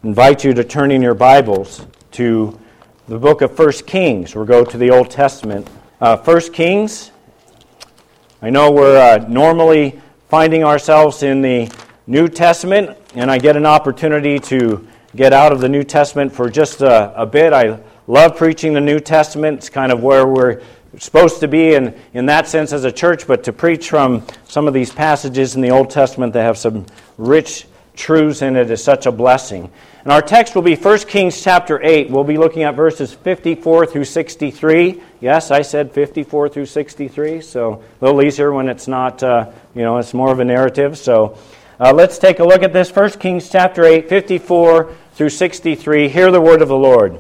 invite you to turn in your Bibles to the book of 1 Kings. We'll go to the Old Testament. 1 Kings, I know we're normally finding ourselves in the New Testament, and I get an opportunity to get out of the New Testament for just a bit. I love preaching the New Testament. It's kind of where we're supposed to be in that sense as a church, but to preach from some of these passages in the Old Testament that have some rich truths in it is such a blessing. And our text will be 1 Kings chapter 8. We'll be looking at verses 54 through 63. Yes, I said 54 through 63, so a little easier when it's not, it's more of a narrative. So let's take a look at this. 1 Kings chapter 8, 54 through 63. Hear the word of the Lord.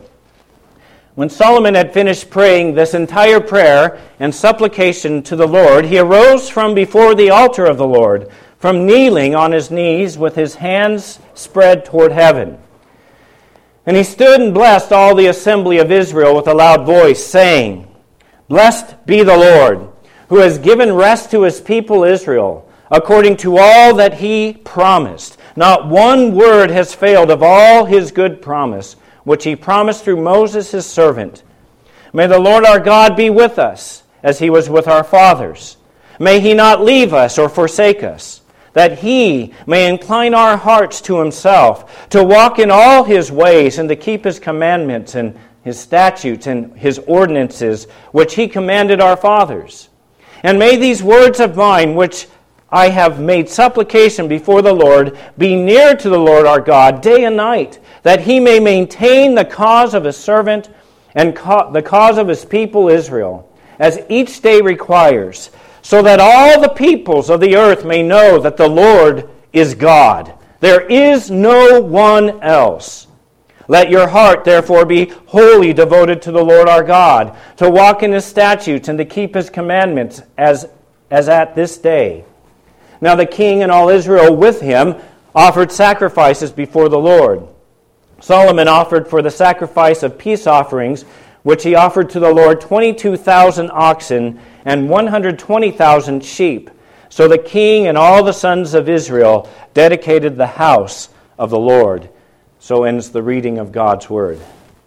When Solomon had finished praying this entire prayer and supplication to the Lord, he arose from before the altar of the Lord, from kneeling on his knees with his hands spread toward heaven. And he stood and blessed all the assembly of Israel with a loud voice, saying, Blessed be the Lord, who has given rest to his people Israel, according to all that he promised. Not one word has failed of all his good promise, which he promised through Moses his servant. May the Lord our God be with us, as he was with our fathers. May he not leave us or forsake us, that he may incline our hearts to himself, to walk in all his ways, and to keep his commandments and his statutes and his ordinances, which he commanded our fathers. And may these words of mine, which I have made supplication before the Lord, be near to the Lord our God day and night, that he may maintain the cause of his servant and the cause of his people Israel, as each day requires, so that all the peoples of the earth may know that the Lord is God. There is no one else. Let your heart, therefore, be wholly devoted to the Lord our God, to walk in his statutes and to keep his commandments as at this day. Now the king and all Israel with him offered sacrifices before the Lord. Solomon offered for the sacrifice of peace offerings, which he offered to the Lord 22,000 oxen and 120,000 sheep. So the king and all the sons of Israel dedicated the house of the Lord. So ends the reading of God's word.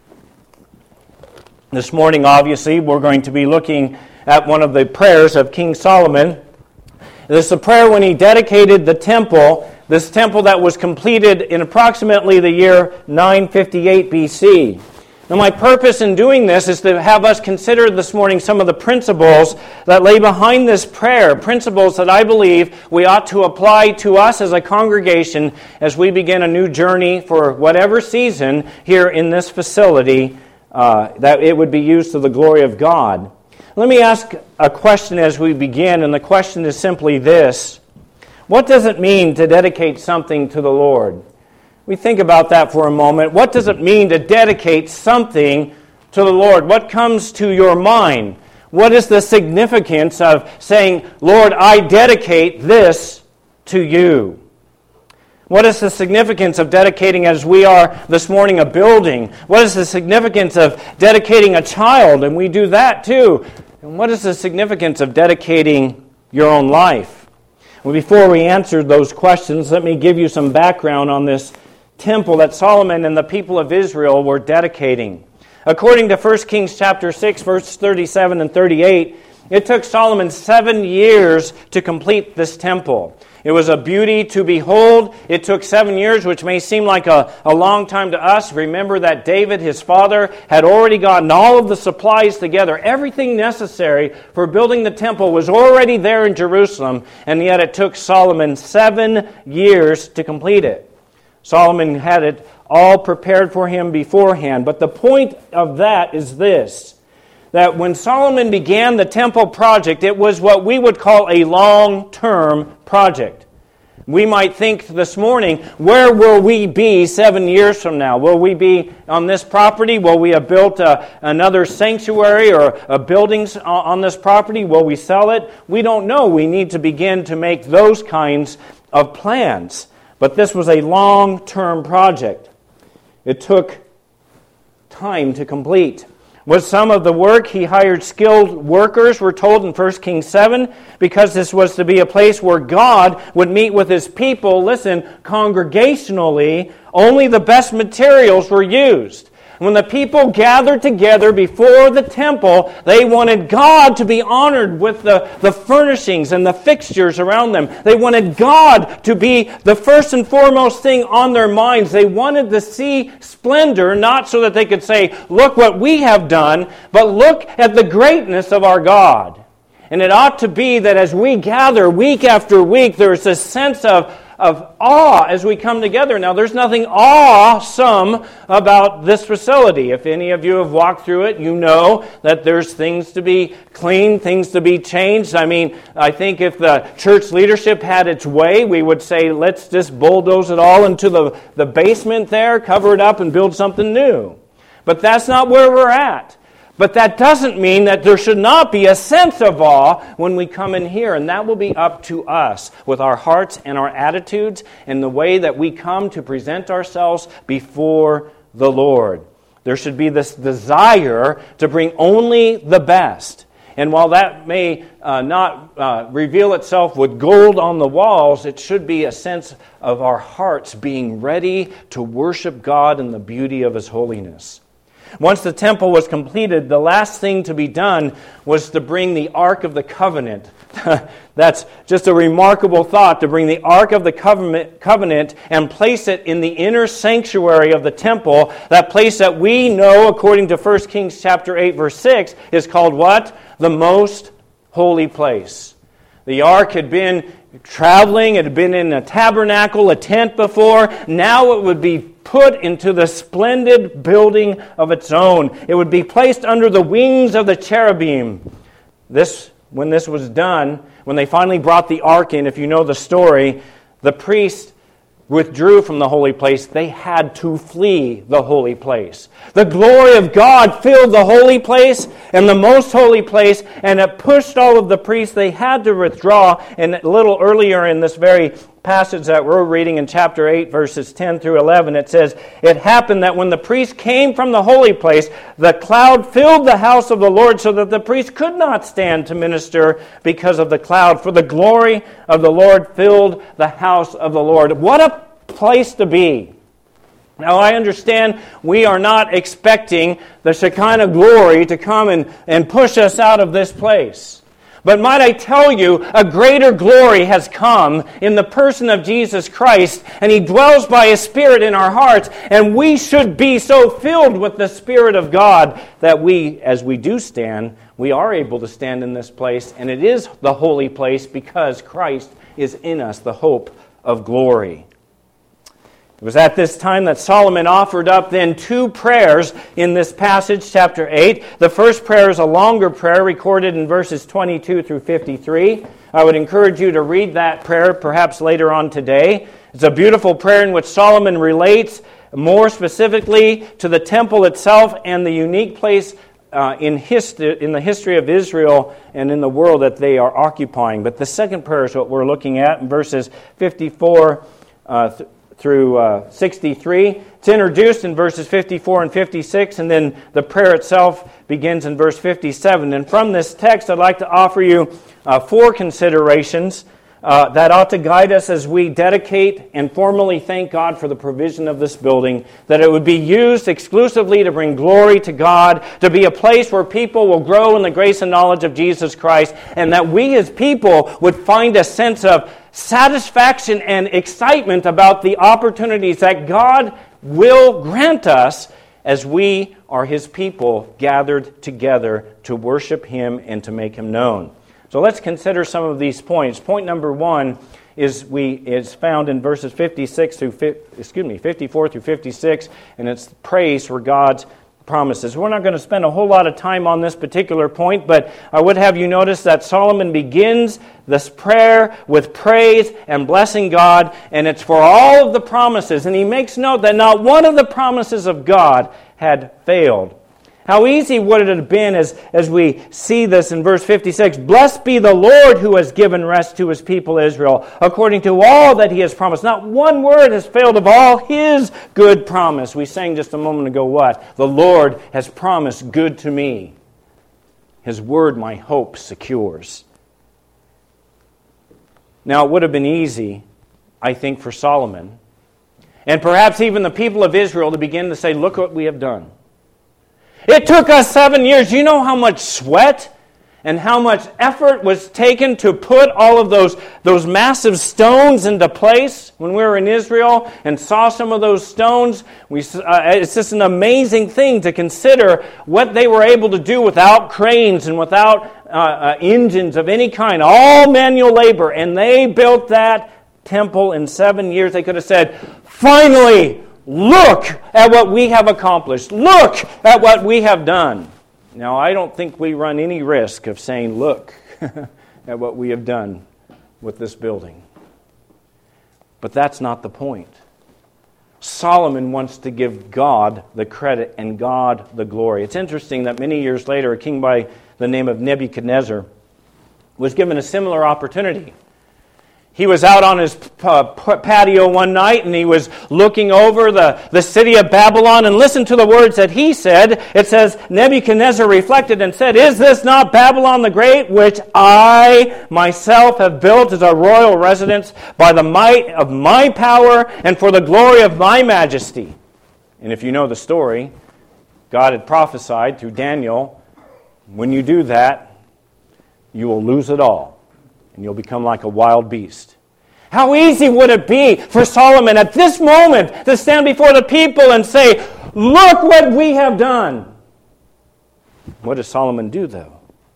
This morning, obviously, we're going to be looking at one of the prayers of King Solomon. This is a prayer when he dedicated the temple, this temple that was completed in approximately the year 958 BC. Now, my purpose in doing this is to have us consider this morning some of the principles that lay behind this prayer, principles that I believe we ought to apply to us as a congregation as we begin a new journey for whatever season here in this facility, that it would be used to the glory of God. Let me ask a question as we begin, and the question is simply this. What does it mean to dedicate something to the Lord? We think about that for a moment. What does it mean to dedicate something to the Lord? What comes to your mind? What is the significance of saying, Lord, I dedicate this to you? What is the significance of dedicating, as we are this morning, a building? What is the significance of dedicating a child? And we do that too. And what is the significance of dedicating your own life? Well, before we answer those questions, let me give you some background on this temple that Solomon and the people of Israel were dedicating. According to 1 Kings chapter 6, verse 37 and 38, it took Solomon 7 years to complete this temple. It was a beauty to behold. It took 7 years, which may seem like a long time to us. Remember that David, his father, had already gotten all of the supplies together. Everything necessary for building the temple was already there in Jerusalem, and yet it took Solomon 7 years to complete it. Solomon had it all prepared for him beforehand. But the point of that is this, that when Solomon began the temple project, it was what we would call a long-term project. We might think this morning, where will we be 7 years from now? Will we be on this property? Will we have built another sanctuary or buildings on this property? Will we sell it? We don't know. We need to begin to make those kinds of plans. But this was a long-term project. It took time to complete. Was some of the work he hired skilled workers, we're told in 1 Kings 7, because this was to be a place where God would meet with His people, listen, congregationally, only the best materials were used. When the people gathered together before the temple, they wanted God to be honored with the furnishings and the fixtures around them. They wanted God to be the first and foremost thing on their minds. They wanted to see splendor, not so that they could say, look what we have done, but look at the greatness of our God. And it ought to be that as we gather week after week, there's a sense of awe as we come together. Now, there's nothing awesome about this facility. If any of you have walked through it, you know that there's things to be cleaned, things to be changed. I mean, I think if the church leadership had its way, we would say, let's just bulldoze it all into the basement there, cover it up, and build something new. But that's not where we're at. But that doesn't mean that there should not be a sense of awe when we come in here. And that will be up to us with our hearts and our attitudes and the way that we come to present ourselves before the Lord. There should be this desire to bring only the best. And while that may not reveal itself with gold on the walls, it should be a sense of our hearts being ready to worship God in the beauty of His holiness. Once the temple was completed, the last thing to be done was to bring the Ark of the Covenant. That's just a remarkable thought, to bring the Ark of the Covenant and place it in the inner sanctuary of the temple, that place that we know, according to 1 Kings chapter 8, verse 6, is called what? The most holy place. The Ark had been traveling, it had been in a tabernacle, a tent before. Now it would be put into the splendid building of its own. It would be placed under the wings of the cherubim. When this was done, when they finally brought the ark in, if you know the story, the priest withdrew from the holy place. They had to flee the holy place. The glory of God filled the holy place and the most holy place, and it pushed all of the priests. They had to withdraw. And a little earlier in this very passage that we're reading in chapter 8, verses 10 through 11, it says, "It happened that when the priest came from the holy place, the cloud filled the house of the Lord so that the priest could not stand to minister because of the cloud. For the glory of the Lord filled the house of the Lord." What a place to be. Now, I understand we are not expecting the Shekinah glory to come and push us out of this place. But might I tell you, a greater glory has come in the person of Jesus Christ, and He dwells by His Spirit in our hearts, and we should be so filled with the Spirit of God that we, as we do stand, we are able to stand in this place, and it is the holy place because Christ is in us, the hope of glory. It was at this time that Solomon offered up then two prayers in this passage, chapter 8. The first prayer is a longer prayer recorded in verses 22 through 53. I would encourage you to read that prayer perhaps later on today. It's a beautiful prayer in which Solomon relates more specifically to the temple itself and the unique place in the history of Israel and in the world that they are occupying. But the second prayer is what we're looking at in verses 54 through 63. It's introduced in verses 54 and 56, and then the prayer itself begins in verse 57. And from this text, I'd like to offer you four considerations that ought to guide us as we dedicate and formally thank God for the provision of this building, that it would be used exclusively to bring glory to God, to be a place where people will grow in the grace and knowledge of Jesus Christ, and that we as people would find a sense of satisfaction and excitement about the opportunities that God will grant us as we are His people gathered together to worship Him and to make Him known. So let's consider some of these points. Point number one is found in verses 54 through 56, and it's praise for God's promises. We're not going to spend a whole lot of time on this particular point, but I would have you notice that Solomon begins this prayer with praise and blessing God, and it's for all of the promises. And he makes note that not one of the promises of God had failed. How easy would it have been as we see this in verse 56, "Blessed be the Lord who has given rest to his people Israel, according to all that he has promised." Not one word has failed of all his good promise. We sang just a moment ago what? The Lord has promised good to me. His word my hope secures. Now it would have been easy, I think, for Solomon, and perhaps even the people of Israel, to begin to say, "Look what we have done. It took us 7 years. You know how much sweat and how much effort was taken to put all of those massive stones into place when we were in Israel and saw some of those stones. It's just an amazing thing to consider what they were able to do without cranes and without engines of any kind, all manual labor. And they built that temple in 7 years. They could have said, "Finally, look at what we have accomplished. Look at what we have done." Now, I don't think we run any risk of saying, "Look at what we have done with this building." But that's not the point. Solomon wants to give God the credit and God the glory. It's interesting that many years later, a king by the name of Nebuchadnezzar was given a similar opportunity. He was out on his patio one night and he was looking over the city of Babylon, and listen to the words that he said. It says, Nebuchadnezzar reflected and said, "Is this not Babylon the Great, which I myself have built as a royal residence by the might of my power and for the glory of my majesty?" And if you know the story, God had prophesied through Daniel, when you do that, you will lose it all. And you'll become like a wild beast. How easy would it be for Solomon at this moment to stand before the people and say, "Look what we have done." What does Solomon do, though?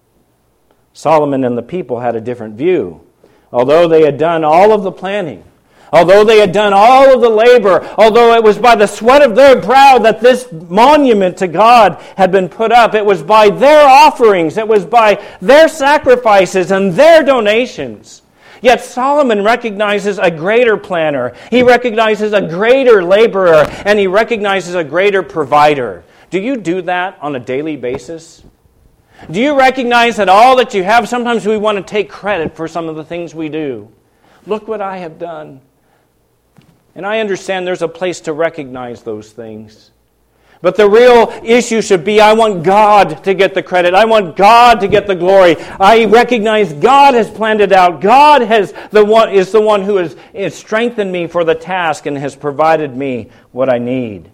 Solomon and the people had a different view. Although they had done all of the planning, although they had done all of the labor, although it was by the sweat of their brow that this monument to God had been put up, it was by their offerings, it was by their sacrifices and their donations. Yet Solomon recognizes a greater planner, he recognizes a greater laborer, and he recognizes a greater provider. Do you do that on a daily basis? Do you recognize that all that you have, sometimes we want to take credit for some of the things we do? Look what I have done. And I understand there's a place to recognize those things. But the real issue should be, I want God to get the credit. I want God to get the glory. I recognize God has planned it out. God is the one who has strengthened me for the task and has provided me what I need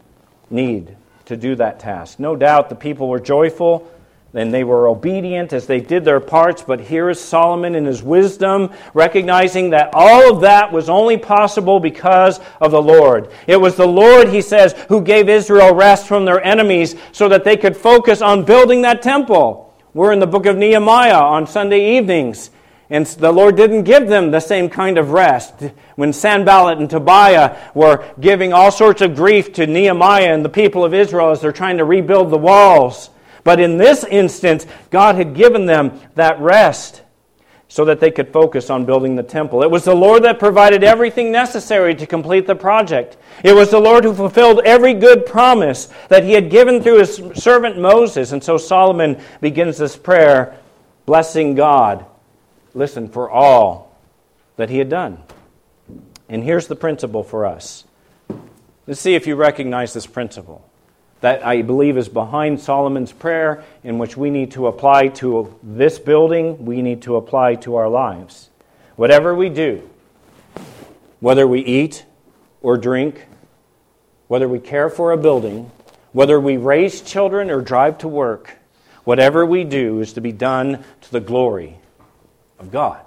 to do that task. No doubt the people were joyful and they were obedient as they did their parts, but here is Solomon in his wisdom, recognizing that all of that was only possible because of the Lord. It was the Lord, he says, who gave Israel rest from their enemies so that they could focus on building that temple. We're in the book of Nehemiah on Sunday evenings, and the Lord didn't give them the same kind of rest. When Sanballat and Tobiah were giving all sorts of grief to Nehemiah and the people of Israel as they're trying to rebuild the walls. But in this instance, God had given them that rest so that they could focus on building the temple. It was the Lord that provided everything necessary to complete the project. It was the Lord who fulfilled every good promise that he had given through his servant Moses. And so Solomon begins this prayer, blessing God, listen, for all that he had done. And here's the principle for us. Let's see if you recognize this principle that I believe is behind Solomon's prayer, in which we need to apply to this building, we need to apply to our lives. Whatever we do, whether we eat or drink, whether we care for a building, whether we raise children or drive to work, whatever we do is to be done to the glory of God.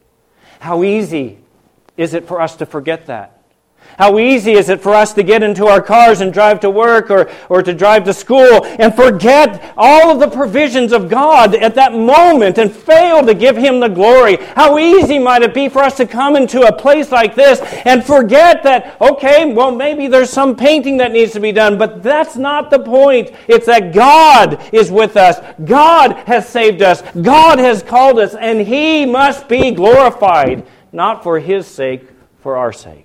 How easy is it for us to forget that? How easy is it for us to get into our cars and drive to work or to drive to school and forget all of the provisions of God at that moment and fail to give him the glory? How easy might it be for us to come into a place like this and forget that, okay, well, maybe there's some painting that needs to be done, but that's not the point. It's that God is with us. God has saved us. God has called us, and he must be glorified, not for his sake, for our sake.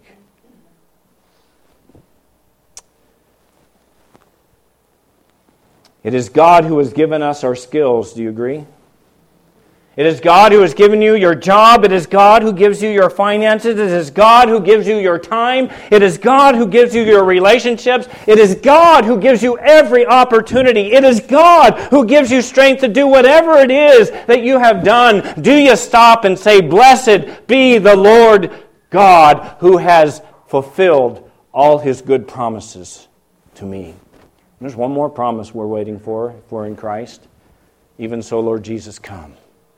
It is God who has given us our skills. Do you agree? It is God who has given you your job. It is God who gives you your finances. It is God who gives you your time. It is God who gives you your relationships. It is God who gives you every opportunity. It is God who gives you strength to do whatever it is that you have done. Do you stop and say, "Blessed be the Lord God who has fulfilled all His good promises to me"? There's one more promise we're waiting for if we're in Christ. Even so, Lord Jesus, come.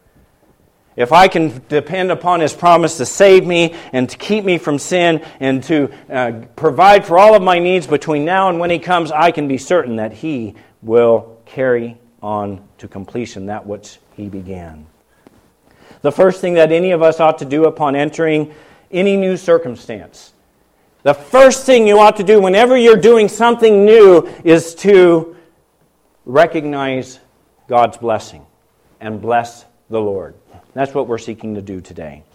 If I can depend upon His promise to save me and to keep me from sin and to provide for all of my needs between now and when He comes, I can be certain that He will carry on to completion that which He began. The first thing that any of us ought to do upon entering any new circumstance, the first thing you ought to do whenever you're doing something new is to recognize God's blessing and bless the Lord. That's what we're seeking to do today.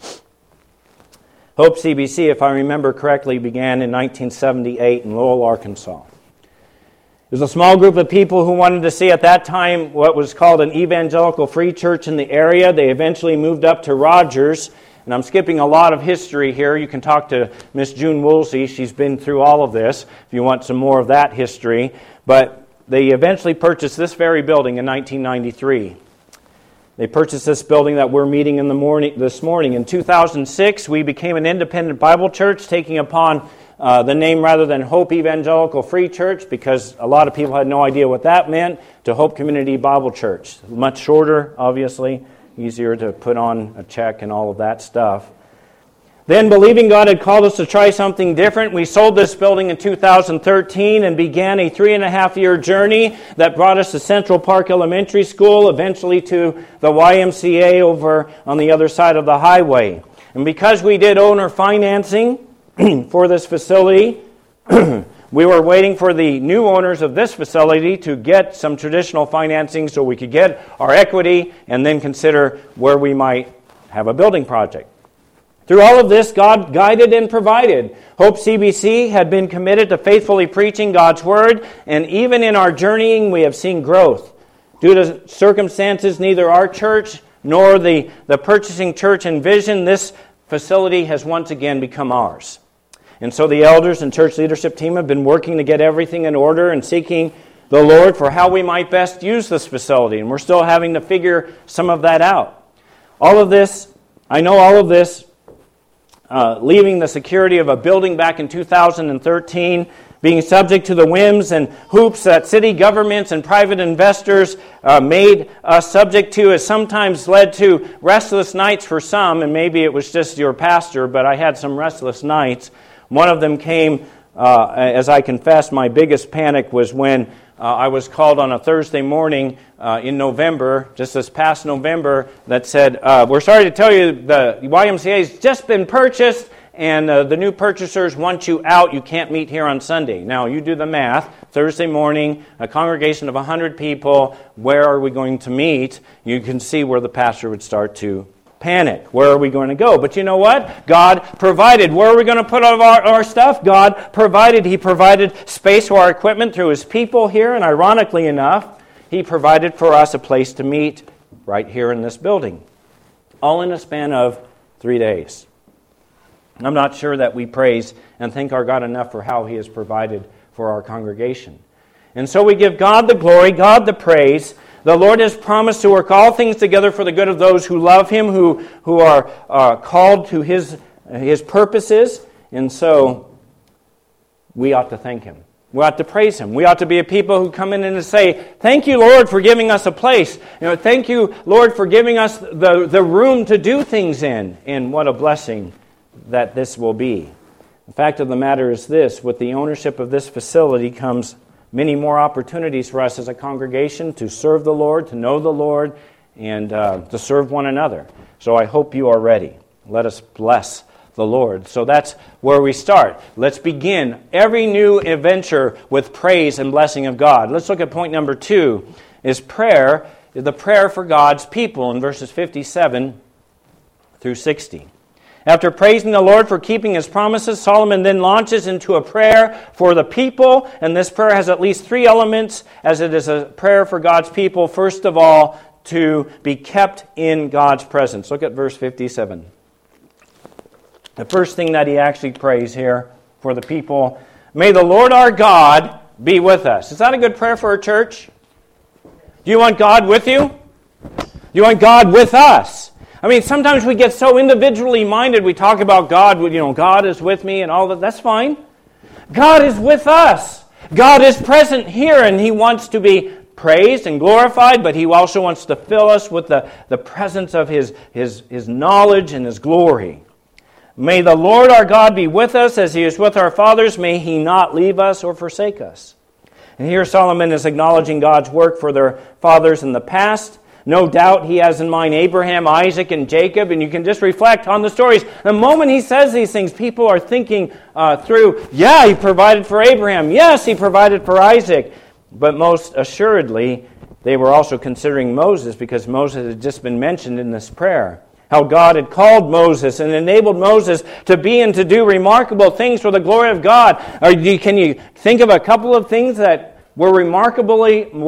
Hope CBC, if I remember correctly, began in 1978 in Lowell, Arkansas. It was a small group of people who wanted to see at that time what was called an evangelical free church in the area. They eventually moved up to Rogers. And I'm skipping a lot of history here. You can talk to Miss June Woolsey. She's been through all of this if you want some more of that history. But they eventually purchased this very building in 1993. They purchased this building that we're meeting this morning. In 2006, we became an independent Bible church, taking upon the name rather than Hope Evangelical Free Church, because a lot of people had no idea what that meant, to Hope Community Bible Church. Much shorter, obviously, easier to put on a check and all of that stuff. Then, believing God had called us to try something different, we sold this building in 2013 and began a 3.5-year journey that brought us to Central Park Elementary School, eventually to the YMCA over on the other side of the highway. And because we did owner financing for this facility, we were waiting for the new owners of this facility to get some traditional financing so we could get our equity and then consider where we might have a building project. Through all of this, God guided and provided. Hope CBC had been committed to faithfully preaching God's Word, and even in our journeying, we have seen growth. Due to circumstances, neither our church nor the purchasing church envisioned, this facility has once again become ours. And so the elders and church leadership team have been working to get everything in order and seeking the Lord for how we might best use this facility, and we're still having to figure some of that out. Leaving the security of a building back in 2013, being subject to the whims and hoops that city governments and private investors made us subject to, has sometimes led to restless nights for some, and maybe it was just your pastor, but I had some restless nights. One of them came, as I confess, my biggest panic was when I was called on a Thursday morning in November, just this past November, that said, we're sorry to tell you the YMCA has just been purchased and the new purchasers want you out. You can't meet here on Sunday. Now, you do the math. Thursday morning, a congregation of 100 people, where are we going to meet? You can see where the pastor would start to panic. Where are we going to go? But you know what? God provided. Where are we going to put all of our stuff? God provided. He provided space for our equipment through His people here, and ironically enough, He provided for us a place to meet right here in this building. All in a span of 3 days. I'm not sure that we praise and thank our God enough for how He has provided for our congregation. And so we give God the glory, God the praise. The Lord has promised to work all things together for the good of those who love Him, who are called to His purposes. And so we ought to thank Him. We ought to praise Him. We ought to be a people who come in and say, thank you, Lord, for giving us a place. Thank you, Lord, for giving us the room to do things in. And what a blessing that this will be. The fact of the matter is this: with the ownership of this facility comes many more opportunities for us as a congregation to serve the Lord, to know the Lord, and to serve one another. So I hope you are ready. Let us bless the Lord. So that's where we start. Let's begin every new adventure with praise and blessing of God. Let's look at point number 2, is prayer, the prayer for God's people in verses 57 through 60. After praising the Lord for keeping His promises, Solomon then launches into a prayer for the people, and this prayer has at least three elements, as it is a prayer for God's people. First of all, to be kept in God's presence. Look at verse 57. The first thing that he actually prays here for the people, may the Lord our God be with us. Is that a good prayer for a church? Do you want God with you? Do you want God with us? I mean, sometimes we get so individually minded. We talk about God, God is with me and all that. That's fine. God is with us. God is present here, and He wants to be praised and glorified, but He also wants to fill us with the presence of His knowledge and His glory. May the Lord our God be with us as He is with our fathers. May He not leave us or forsake us. And here Solomon is acknowledging God's work for their fathers in the past. No doubt he has in mind Abraham, Isaac, and Jacob, and you can just reflect on the stories. The moment he says these things, people are thinking through, yeah, He provided for Abraham. Yes, He provided for Isaac. But most assuredly, they were also considering Moses, because Moses had just been mentioned in this prayer. How God had called Moses and enabled Moses to be and to do remarkable things for the glory of God. Can you think of a couple of things that were remarkable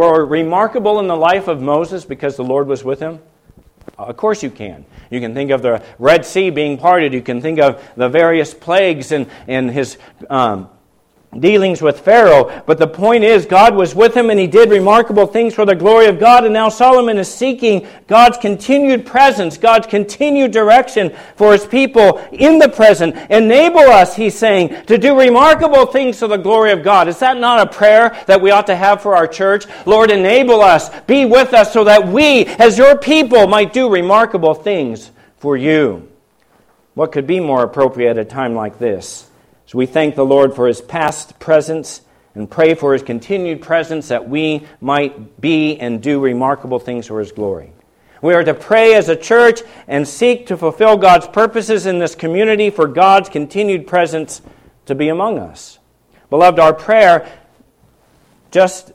in the life of Moses because the Lord was with him? Of course you can. You can think of the Red Sea being parted. You can think of the various plagues and his dealings with Pharaoh. But the point is, God was with him and he did remarkable things for the glory of God. And now Solomon is seeking God's continued presence, God's continued direction for His people in the present. Enable us, he's saying, to do remarkable things for the glory of God. Is that not a prayer that we ought to have for our church? Lord, enable us, be with us so that we, as Your people, might do remarkable things for You. What could be more appropriate at a time like this? So we thank the Lord for His past presence and pray for His continued presence that we might be and do remarkable things for His glory. We are to pray as a church and seek to fulfill God's purposes in this community for God's continued presence to be among us. Beloved, our prayer just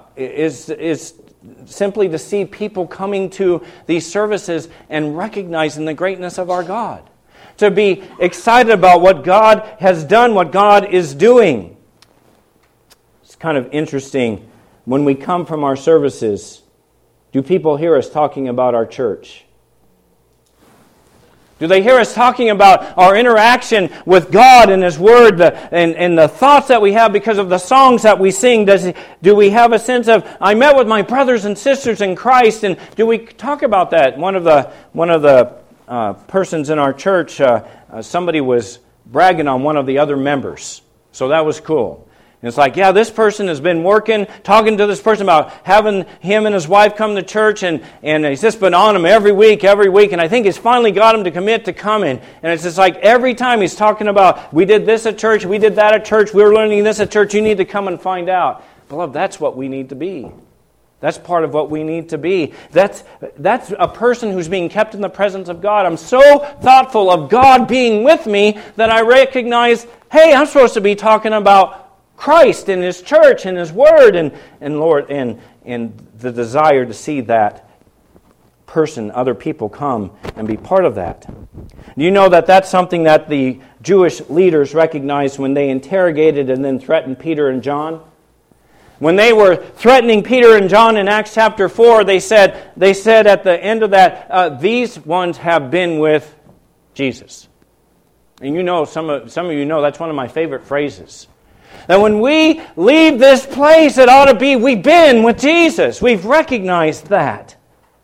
is simply to see people coming to these services and recognizing the greatness of our God. To be excited about what God has done, what God is doing. It's kind of interesting. When we come from our services, do people hear us talking about our church? Do they hear us talking about our interaction with God and His Word and the thoughts that we have because of the songs that we sing? Do we have a sense of, I met with my brothers and sisters in Christ, and do we talk about that? One of the persons in our church, somebody was bragging on one of the other members. So that was cool. And it's like, yeah, this person has been talking to this person about having him and his wife come to church, and he's just been on him every week, and I think he's finally got him to commit to coming. And it's just like every time he's talking about, we did this at church, we did that at church, we were learning this at church, you need to come and find out. Beloved, that's what we need to be. That's part of what we need to be. That's a person who's being kept in the presence of God. I'm so thoughtful of God being with me that I recognize, hey, I'm supposed to be talking about Christ and His church and His Word and Lord and the desire to see that person, other people come and be part of that. Do you know that that's something that the Jewish leaders recognized when they interrogated and then threatened Peter and John? When they were threatening Peter and John in Acts chapter 4, they said at the end of that, these ones have been with Jesus. And you know, some of you know that's one of my favorite phrases. That when we leave this place, it ought to be, we've been with Jesus. We've recognized that.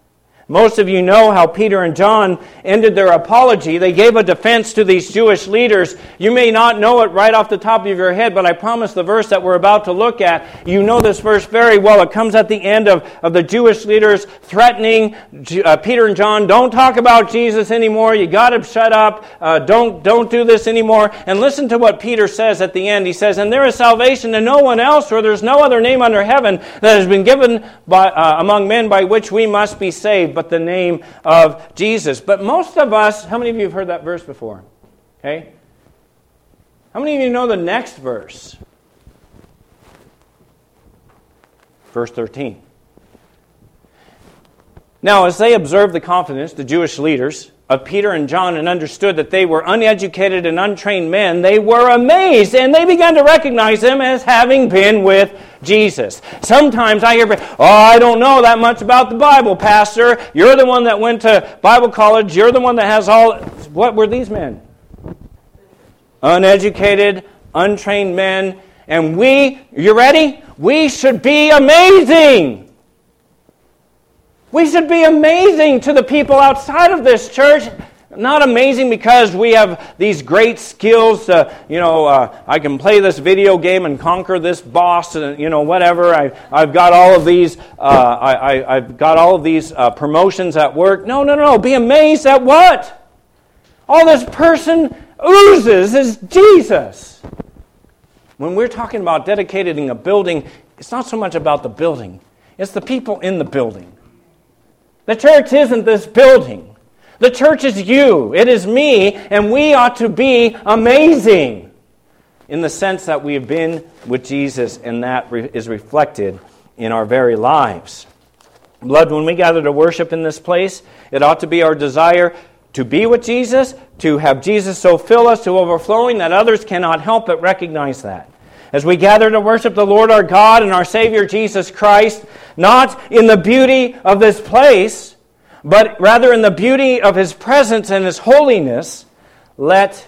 Most of you know how Peter and John ended their apology. They gave a defense to these Jewish leaders. You may not know it right off the top of your head, but I promise the verse that we're about to look at, you know this verse very well. It comes at the end of the Jewish leaders threatening Peter and John, don't talk about Jesus anymore. You got to shut up. Don't do this anymore. And listen to what Peter says at the end. He says, and there is salvation to no one else, for there's no other name under heaven that has been given among men by which we must be saved, but the name of Jesus. But most of us, how many of you have heard that verse before? Okay? How many of you know the next verse? Verse 13. Now, as they observed the confidence, the Jewish leaders, of Peter and John and understood that they were uneducated and untrained men, they were amazed, and they began to recognize them as having been with Jesus. Sometimes I hear, I don't know that much about the Bible, Pastor. You're the one that went to Bible college. You're the one that has all... What were these men? Uneducated, untrained men. And we, you ready? We should be amazing. We should be amazing to the people outside of this church. Not amazing because we have these great skills. I can play this video game and conquer this boss, and whatever. I've got all of these. I've got all of these promotions at work. No. Be amazed at what? All this person oozes is Jesus. When we're talking about dedicating a building, it's not so much about the building. It's the people in the building. The church isn't this building. The church is you. It is me, and we ought to be amazing in the sense that we have been with Jesus, and that is reflected in our very lives. Beloved, when we gather to worship in this place, it ought to be our desire to be with Jesus, to have Jesus so fill us to overflowing that others cannot help but recognize that. As we gather to worship the Lord our God and our Savior Jesus Christ, not in the beauty of this place, but rather in the beauty of His presence and His holiness, let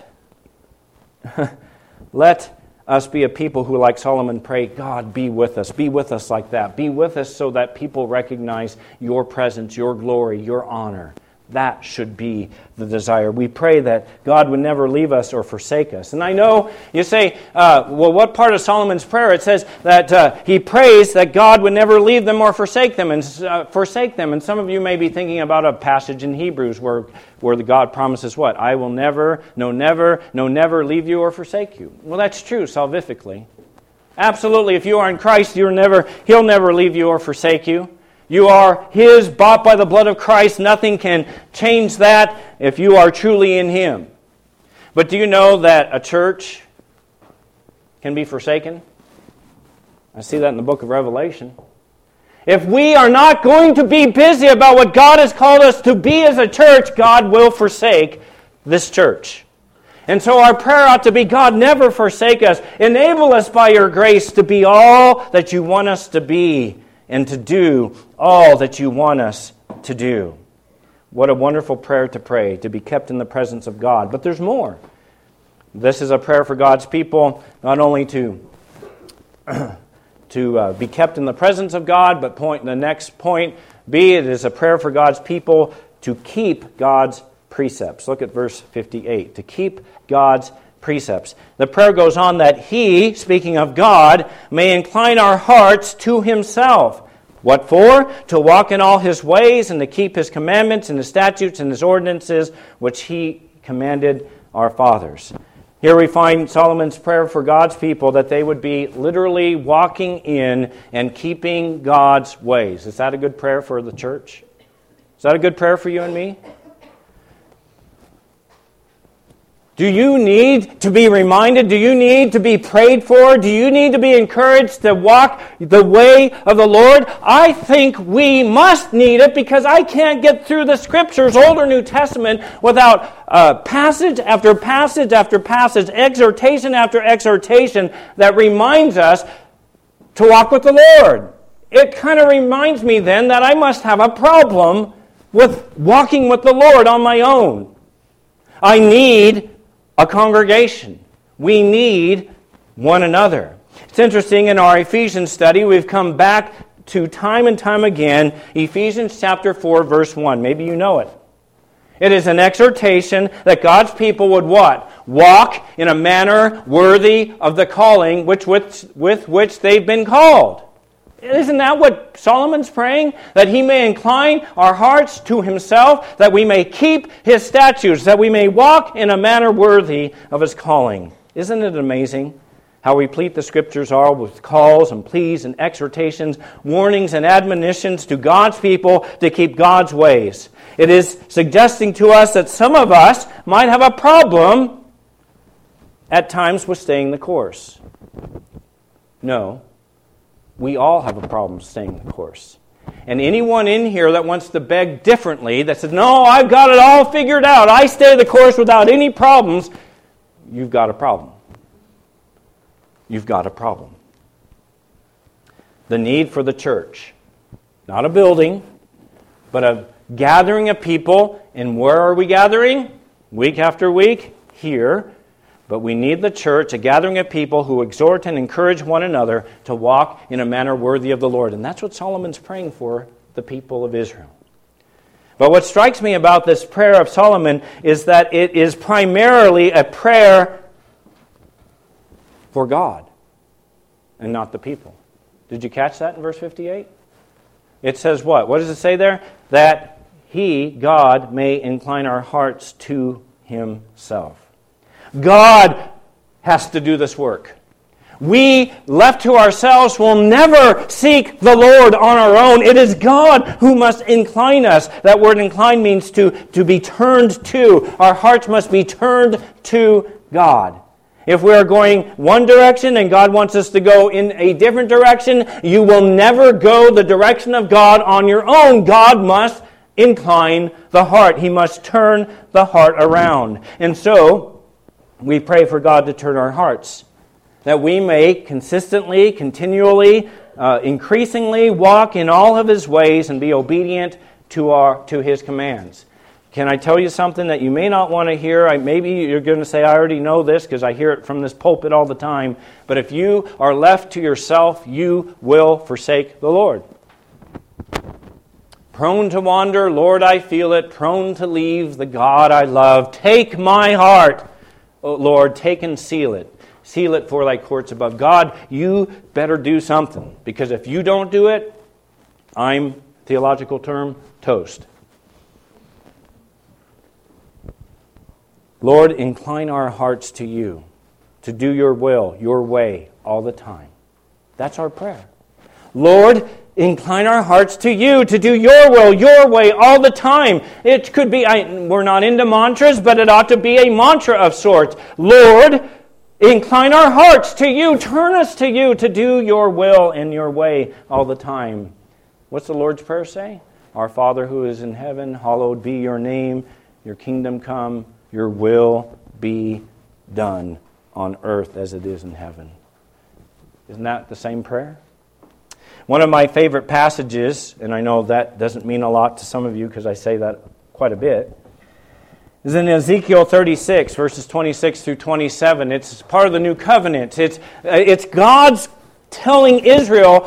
us be a people who, like Solomon, pray, God, be with us like that. Be with us so that people recognize your presence, your glory, your honor. That should be the desire. We pray that God would never leave us or forsake us. And I know you say, what part of Solomon's prayer? It says that he prays that God would never leave them or forsake them. And some of you may be thinking about a passage in Hebrews where the God promises what? I will never leave you or forsake you. Well, that's true salvifically. Absolutely, if you are in Christ, He'll never leave you or forsake you. You are His, bought by the blood of Christ. Nothing can change that if you are truly in Him. But do you know that a church can be forsaken? I see that in the book of Revelation. If we are not going to be busy about what God has called us to be as a church, God will forsake this church. And so our prayer ought to be, God, never forsake us. Enable us by your grace to be all that you want us to be, and to do all that you want us to do. What a wonderful prayer to pray, to be kept in the presence of God. But there's more. This is a prayer for God's people, not only to be kept in the presence of God, but the next point, B, it is a prayer for God's people to keep God's precepts. Look at verse 58. To keep God's precepts. The prayer goes on that He, speaking of God, may incline our hearts to Himself. What for? To walk in all His ways and to keep His commandments and His statutes and His ordinances, which He commanded our fathers. Here we find Solomon's prayer for God's people that they would be literally walking in and keeping God's ways. Is that a good prayer for the church? Is that a good prayer for you and me? Do you need to be reminded? Do you need to be prayed for? Do you need to be encouraged to walk the way of the Lord? I think we must need it because I can't get through the Scriptures, Old or New Testament, without passage after passage after passage, exhortation after exhortation that reminds us to walk with the Lord. It kind of reminds me then that I must have a problem with walking with the Lord on my own. I need a congregation. We need one another. It's interesting, in our Ephesians study, we've come back to time and time again, Ephesians chapter 4, verse 1. Maybe you know it. It is an exhortation that God's people would what? Walk in a manner worthy of the calling with which they've been called. Isn't that what Solomon's praying? That He may incline our hearts to Himself, that we may keep His statutes, that we may walk in a manner worthy of His calling. Isn't it amazing how replete the Scriptures are with calls and pleas and exhortations, warnings and admonitions to God's people to keep God's ways? It is suggesting to us that some of us might have a problem at times with staying the course. No. We all have a problem staying the course. And anyone in here that wants to beg differently, that says, no, I've got it all figured out, I stay the course without any problems, you've got a problem. You've got a problem. The need for the church. Not a building, but a gathering of people. And where are we gathering? Week after week? Here. But we need the church, a gathering of people who exhort and encourage one another to walk in a manner worthy of the Lord. And that's what Solomon's praying for the people of Israel. But what strikes me about this prayer of Solomon is that it is primarily a prayer for God and not the people. Did you catch that in verse 58? It says what? What does it say there? That He, God, may incline our hearts to Himself. God has to do this work. We, left to ourselves, will never seek the Lord on our own. It is God who must incline us. That word incline means to be turned to. Our hearts must be turned to God. If we are going one direction and God wants us to go in a different direction, you will never go the direction of God on your own. God must incline the heart. He must turn the heart around. And so, we pray for God to turn our hearts, that we may consistently, continually, increasingly walk in all of His ways and be obedient to His commands. Can I tell you something that you may not want to hear? Maybe you're going to say, I already know this because I hear it from this pulpit all the time. But if you are left to yourself, you will forsake the Lord. Prone to wander, Lord, I feel it. Prone to leave the God I love. Take my heart, O Lord, take and seal it. Seal it for thy courts above. God, you better do something. Because if you don't do it, I'm, theological term, toast. Lord, incline our hearts to you, to do your will, your way, all the time. That's our prayer. Lord, incline our hearts to you, to do your will, your way, all the time. It could be, we're not into mantras, but it ought to be a mantra of sorts. Lord, incline our hearts to you, turn us to you, to do your will and your way all the time. What's the Lord's Prayer say? Our Father who is in heaven, hallowed be your name, your kingdom come, your will be done on earth as it is in heaven. Isn't that the same prayer? One of my favorite passages, and I know that doesn't mean a lot to some of you because I say that quite a bit, is in Ezekiel 36, verses 26 through 27. It's part of the New Covenant. It's God's telling Israel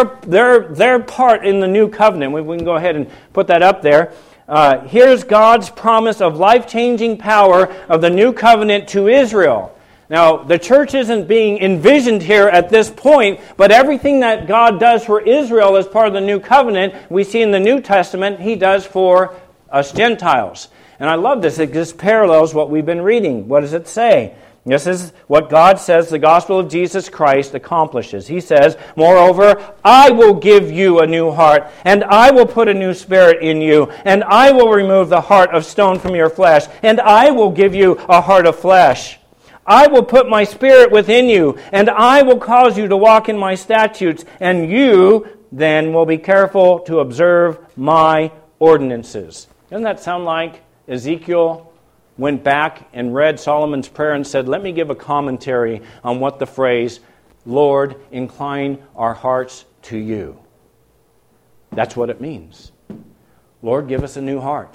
their part in the New Covenant. We can go ahead and put that up there. Here's God's promise of life-changing power of the New Covenant to Israel. Now, the church isn't being envisioned here at this point, but everything that God does for Israel as part of the New Covenant, we see in the New Testament, He does for us Gentiles. And I love this. It just parallels what we've been reading. What does it say? This is what God says the gospel of Jesus Christ accomplishes. He says, moreover, I will give you a new heart, and I will put a new spirit in you, and I will remove the heart of stone from your flesh, and I will give you a heart of flesh. I will put my spirit within you, and I will cause you to walk in my statutes, and you then will be careful to observe my ordinances. Doesn't that sound like Ezekiel went back and read Solomon's prayer and said, let me give a commentary on what the phrase, Lord, incline our hearts to you. That's what it means. Lord, give us a new heart.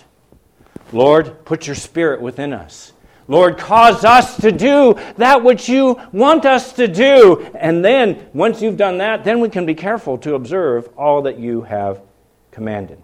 Lord, put your spirit within us. Lord, cause us to do that which you want us to do. And then, once you've done that, then we can be careful to observe all that you have commanded.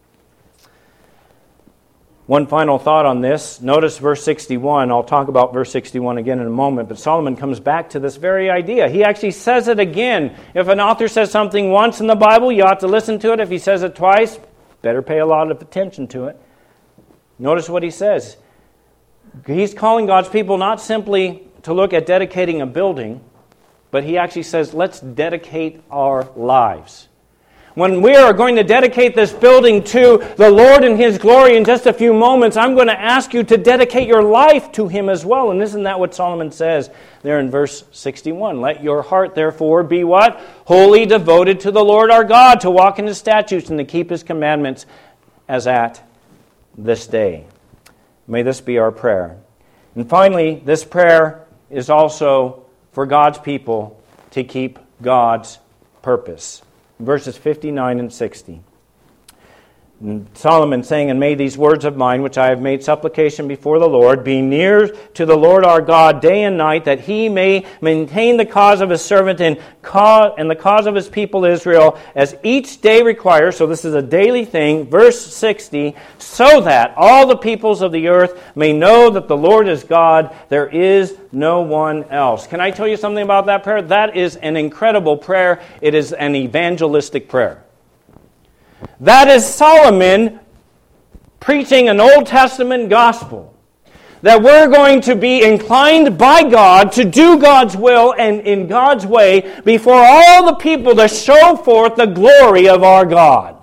One final thought on this. Notice verse 61. I'll talk about verse 61 again in a moment, but Solomon comes back to this very idea. He actually says it again. If an author says something once in the Bible, you ought to listen to it. If he says it twice, better pay a lot of attention to it. Notice what he says. He's calling God's people not simply to look at dedicating a building, but he actually says, let's dedicate our lives. When we are going to dedicate this building to the Lord and His glory in just a few moments, I'm going to ask you to dedicate your life to Him as well. And isn't that what Solomon says there in verse 61? Let your heart therefore be what? Wholly devoted to the Lord our God, to walk in His statutes and to keep His commandments as at this day. May this be our prayer. And finally, this prayer is also for God's people to keep God's purpose. Verses 59 and 60. And Solomon saying, and may these words of mine, which I have made supplication before the Lord, be near to the Lord our God day and night, that He may maintain the cause of His servant and the cause of His people Israel, as each day requires. So this is a daily thing. Verse 60, so that all the peoples of the earth may know that the Lord is God, there is no one else. Can I tell you something about that prayer? That is an incredible prayer. It is an evangelistic prayer. That is Solomon preaching an Old Testament gospel. That we're going to be inclined by God to do God's will and in God's way before all the people to show forth the glory of our God.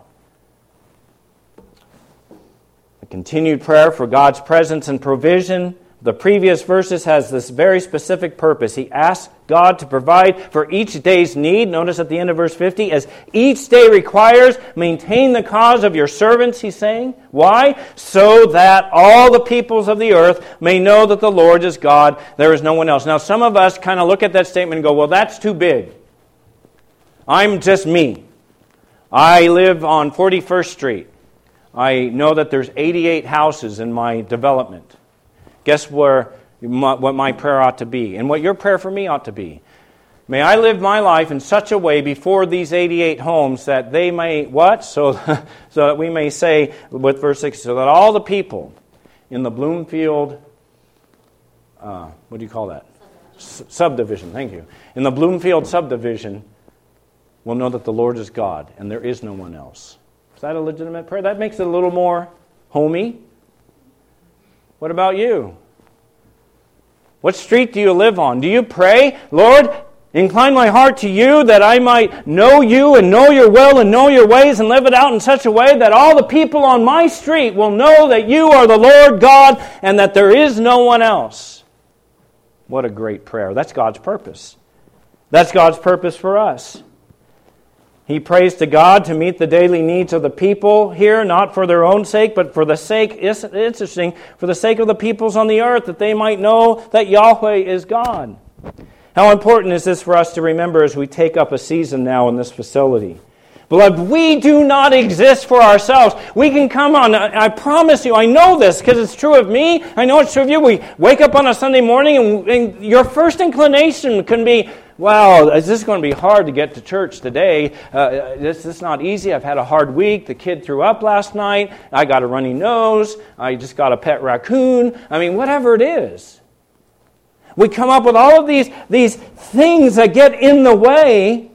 A continued prayer for God's presence and provision. The previous verses has this very specific purpose. He asks God to provide for each day's need. Notice at the end of verse 50, as each day requires, maintain the cause of your servants, he's saying. Why? So that all the peoples of the earth may know that the Lord is God, there is no one else. Now some of us kind of look at that statement and go, well, that's too big. I'm just me. I live on 41st Street. I know that there's 88 houses in my development. Guess what my prayer ought to be, and what your prayer for me ought to be. May I live my life in such a way before these 88 homes that they may, what? So that we may say, with verse 6, so that all the people in the Bloomfield, what do you call that? Subdivision, thank you. In the Bloomfield subdivision will know that the Lord is God, and there is no one else. Is that a legitimate prayer? That makes it a little more homey. What about you? What street do you live on? Do you pray, Lord, incline my heart to you that I might know you and know your will and know your ways and live it out in such a way that all the people on my street will know that you are the Lord God and that there is no one else? What a great prayer. That's God's purpose. That's God's purpose for us. He prays to God to meet the daily needs of the people here, not for their own sake, but for the sake, it's interesting, for the sake of the peoples on the earth, that they might know that Yahweh is God. How important is this for us to remember as we take up a season now in this facility? Beloved, we do not exist for ourselves. We can come on, I promise you, I know this because it's true of me, I know it's true of you. We wake up on a Sunday morning and your first inclination can be, wow, is this going to be hard to get to church today? This is not easy. I've had a hard week. The kid threw up last night. I got a runny nose. I just got a pet raccoon. I mean, whatever it is. We come up with all of these things that get in the way,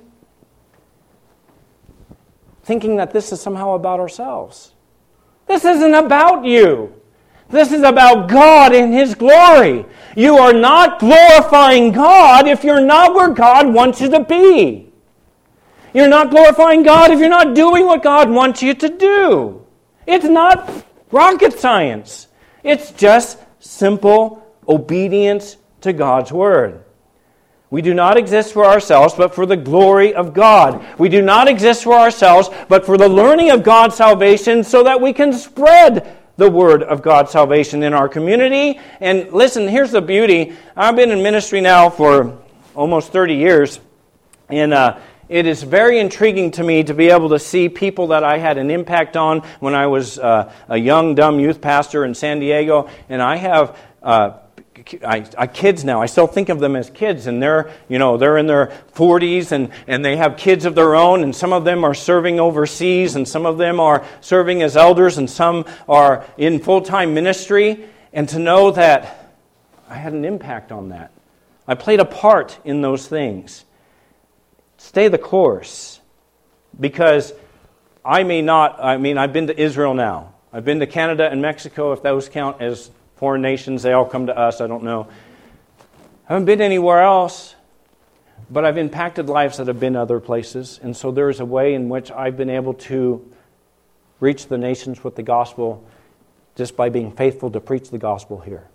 thinking that this is somehow about ourselves. This isn't about you. This is about God and His glory. You are not glorifying God if you're not where God wants you to be. You're not glorifying God if you're not doing what God wants you to do. It's not rocket science. It's just simple obedience to God's Word. We do not exist for ourselves, but for the glory of God. We do not exist for ourselves, but for the learning of God's salvation so that we can spread the word of God's salvation in our community. And listen, here's the beauty. I've been in ministry now for almost 30 years, and it is very intriguing to me to be able to see people that I had an impact on when I was a young, dumb youth pastor in San Diego. And I have kids now. I still think of them as kids, and they're in their 40s, and they have kids of their own, and some of them are serving overseas, and some of them are serving as elders, and some are in full-time ministry. And to know that I had an impact on that. I played a part in those things. Stay the course, because I've been to Israel now. I've been to Canada and Mexico, if those count as foreign nations. They all come to us, I don't know. I haven't been anywhere else. but I've impacted lives that have been other places. And so there is a way in which I've been able to reach the nations with the gospel just by being faithful to preach the gospel here.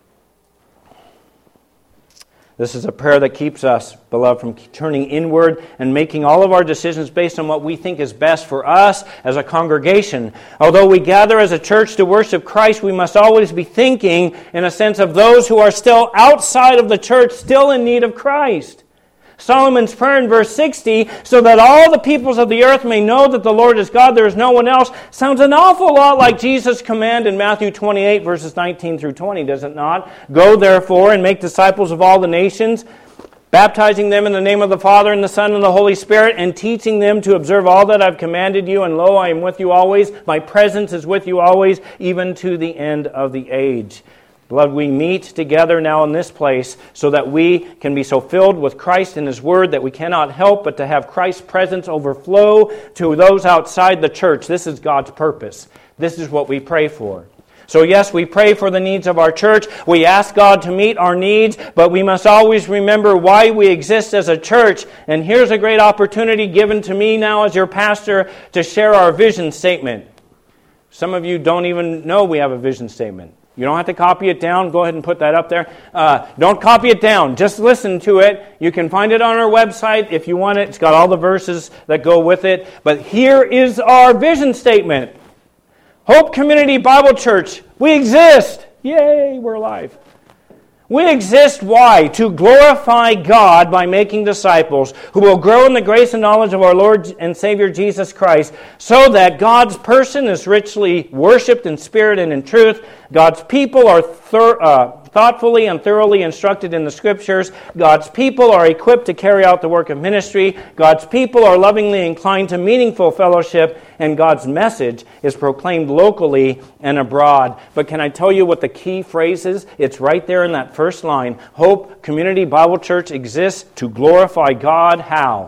This is a prayer that keeps us, beloved, from turning inward and making all of our decisions based on what we think is best for us as a congregation. Although we gather as a church to worship Christ, we must always be thinking in a sense of those who are still outside of the church, still in need of Christ. Solomon's prayer in verse 60, so that all the peoples of the earth may know that the Lord is God, there is no one else, sounds an awful lot like Jesus' command in Matthew 28, verses 19 through 20, does it not? Go therefore and make disciples of all the nations, baptizing them in the name of the Father and the Son and the Holy Spirit, and teaching them to observe all that I've commanded you, and lo, I am with you always. My presence is with you always, even to the end of the age. Beloved, we meet together now in this place so that we can be so filled with Christ and His Word that we cannot help but to have Christ's presence overflow to those outside the church. This is God's purpose. This is what we pray for. So yes, we pray for the needs of our church. We ask God to meet our needs, but we must always remember why we exist as a church. And here's a great opportunity given to me now as your pastor to share our vision statement. Some of you don't even know we have a vision statement. You don't have to copy it down. Go ahead and put that up there. Don't copy it down. Just listen to it. You can find it on our website if you want it. It's got all the verses that go with it. But here is our vision statement. Hope Community Bible Church. We exist. Yay, we're alive. We exist, why? To glorify God by making disciples who will grow in the grace and knowledge of our Lord and Savior Jesus Christ, so that God's person is richly worshipped in spirit and in truth. God's people are thoughtfully and thoroughly instructed in the Scriptures. God's people are equipped to carry out the work of ministry. God's people are lovingly inclined to meaningful fellowship, and God's message is proclaimed locally and abroad. But can I tell you what the key phrase is? It's right there in that first line. Hope Community Bible Church exists to glorify God. How?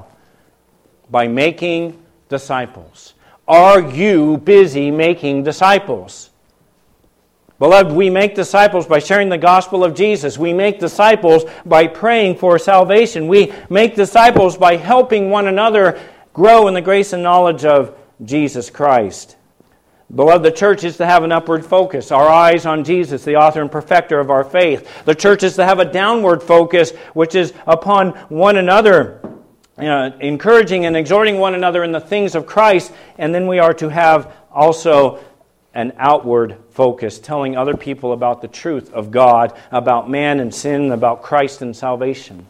By making disciples. Are you busy making disciples? Beloved, we make disciples by sharing the gospel of Jesus. We make disciples by praying for salvation. We make disciples by helping one another grow in the grace and knowledge of Jesus Christ. Beloved, the church is to have an upward focus, our eyes on Jesus, the author and perfecter of our faith. The church is to have a downward focus, which is upon one another, encouraging and exhorting one another in the things of Christ. And then we are to have also an outward focus, telling other people about the truth of God, about man and sin, about Christ and salvation.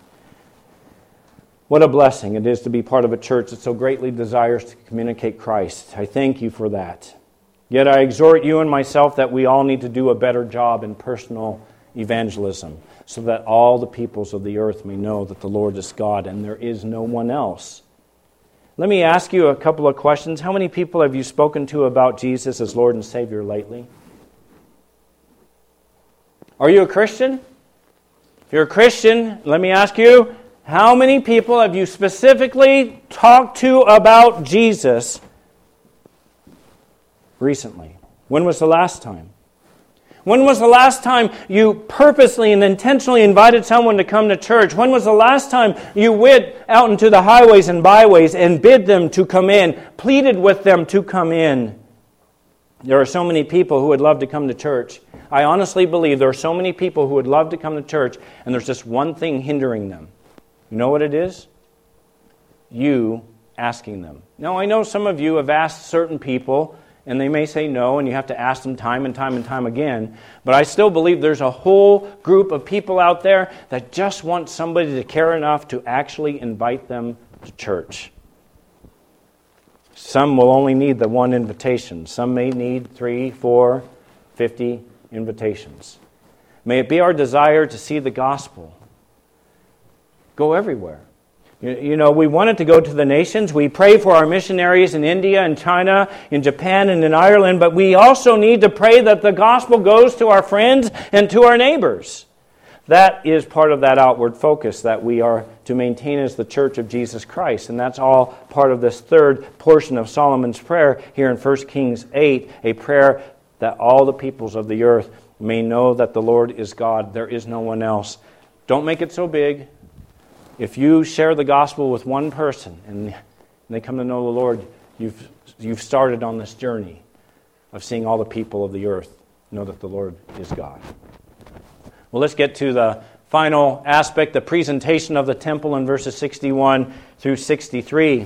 What a blessing it is to be part of a church that so greatly desires to communicate Christ. I thank you for that. Yet I exhort you and myself that we all need to do a better job in personal evangelism, so that all the peoples of the earth may know that the Lord is God and there is no one else. Let me ask you a couple of questions. How many people have you spoken to about Jesus as Lord and Savior lately? Are you a Christian? If you're a Christian, let me ask you, how many people have you specifically talked to about Jesus recently? When was the last time? When was the last time you purposely and intentionally invited someone to come to church? When was the last time you went out into the highways and byways and bid them to come in, pleaded with them to come in? There are so many people who would love to come to church. I honestly believe there are so many people who would love to come to church, and there's just one thing hindering them. You know what it is? You asking them. Now, I know some of you have asked certain people, and they may say no, and you have to ask them time and time and time again. But I still believe there's a whole group of people out there that just want somebody to care enough to actually invite them to church. Some will only need the one invitation. Some may need 3, 4, 50 invitations. May it be our desire to see the gospel go everywhere. You know, we want it to go to the nations. We pray for our missionaries in India and China, in Japan and in Ireland, but we also need to pray that the gospel goes to our friends and to our neighbors. That is part of that outward focus that we are to maintain as the church of Jesus Christ. And that's all part of this third portion of Solomon's prayer here in 1 Kings 8, a prayer that all the peoples of the earth may know that the Lord is God. There is no one else. Don't make it so big. if you share the gospel with one person and they come to know the Lord, you've started on this journey of seeing all the people of the earth know that the Lord is God. Well, let's get to the final aspect, the presentation of the temple in verses 61 through 63.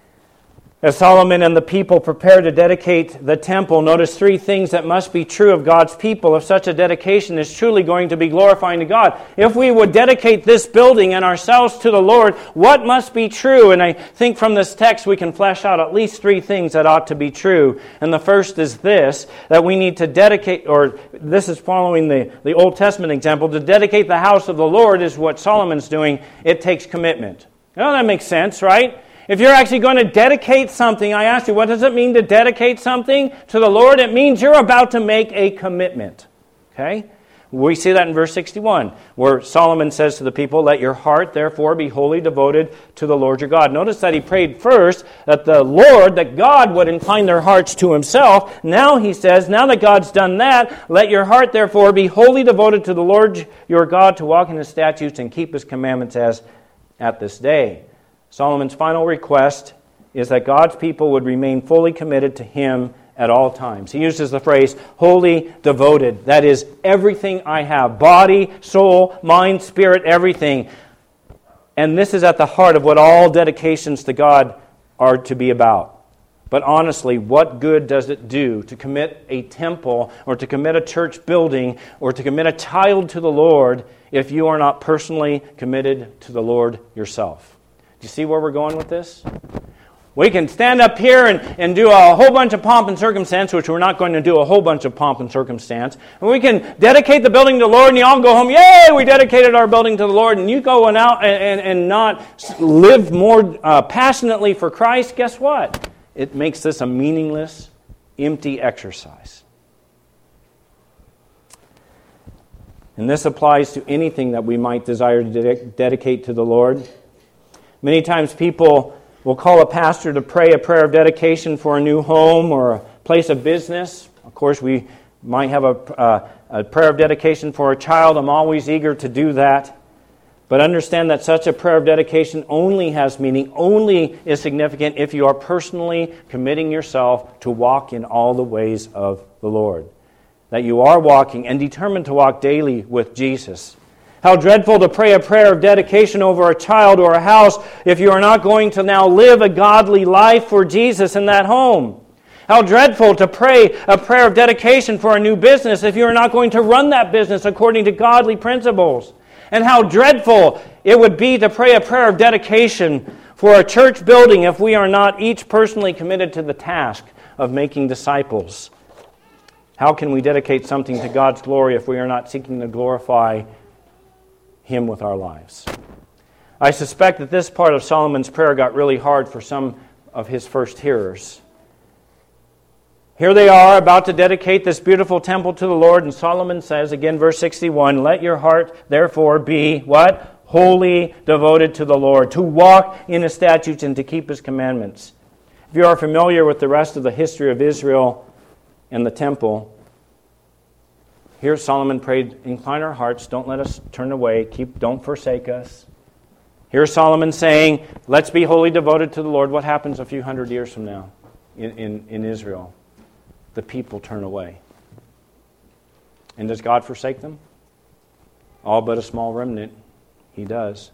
As Solomon and the people prepare to dedicate the temple, notice three things that must be true of God's people if such a dedication is truly going to be glorifying to God. If we would dedicate this building and ourselves to the Lord, what must be true? And I think from this text we can flesh out at least three things that ought to be true. And the first is this, that we need to dedicate, or this is following the Old Testament example, to dedicate the house of the Lord is what Solomon's doing. It takes commitment. Now that makes sense, right? If you're actually going to dedicate something, I ask you, what does it mean to dedicate something to the Lord? It means you're about to make a commitment. Okay? We see that in verse 61, where Solomon says to the people, "Let your heart, therefore, be wholly devoted to the Lord your God." Notice that he prayed first that that God would incline their hearts to himself. Now he says, now that God's done that, let your heart, therefore, be wholly devoted to the Lord your God, to walk in his statutes and keep his commandments as at this day. Solomon's final request is that God's people would remain fully committed to him at all times. He uses the phrase, wholly devoted. That is, everything I have. Body, soul, mind, spirit, everything. And this is at the heart of what all dedications to God are to be about. But honestly, what good does it do to commit a temple or to commit a church building or to commit a child to the Lord if you are not personally committed to the Lord yourself? Do you see where we're going with this? We can stand up here and do a whole bunch of pomp and circumstance, which we're not going to do a whole bunch of pomp and circumstance. And we can dedicate the building to the Lord, and you all go home, yay, we dedicated our building to the Lord, and you go out and not live more passionately for Christ. Guess what? It makes this a meaningless, empty exercise. And this applies to anything that we might desire to dedicate to the Lord. Many times people will call a pastor to pray a prayer of dedication for a new home or a place of business. Of course, we might have a prayer of dedication for a child. I'm always eager to do that. But understand that such a prayer of dedication only has meaning, only is significant if you are personally committing yourself to walk in all the ways of the Lord. That you are walking and determined to walk daily with Jesus. How dreadful to pray a prayer of dedication over a child or a house if you are not going to now live a godly life for Jesus in that home. How dreadful to pray a prayer of dedication for a new business if you are not going to run that business according to godly principles. And how dreadful it would be to pray a prayer of dedication for a church building if we are not each personally committed to the task of making disciples. How can we dedicate something to God's glory if we are not seeking to glorify him with our lives? I suspect that this part of Solomon's prayer got really hard for some of his first hearers. Here they are about to dedicate this beautiful temple to the Lord, and Solomon says, again, verse 61, "Let your heart therefore be," what? "Wholly devoted to the Lord," to walk in his statutes and to keep his commandments. If you are familiar with the rest of the history of Israel and the temple, here Solomon prayed, "Incline our hearts, don't let us turn away, don't forsake us." Here's Solomon saying, "Let's be wholly devoted to the Lord." What happens a few hundred years from now in Israel? The people turn away. And does God forsake them? All but a small remnant. He does.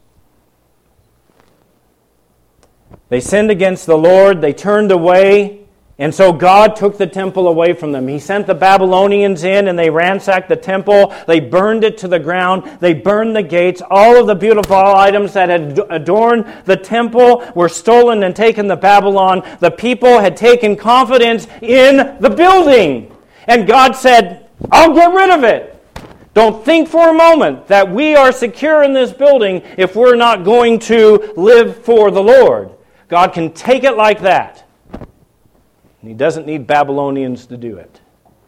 They sinned against the Lord, they turned away, and so God took the temple away from them. He sent the Babylonians in and they ransacked the temple. They burned it to the ground. They burned the gates. All of the beautiful items that had adorned the temple were stolen and taken to Babylon. The people had taken confidence in the building. And God said, "I'll get rid of it. Don't think for a moment that we are secure in this building if we're not going to live for the Lord." God can take it like that. And he doesn't need Babylonians to do it.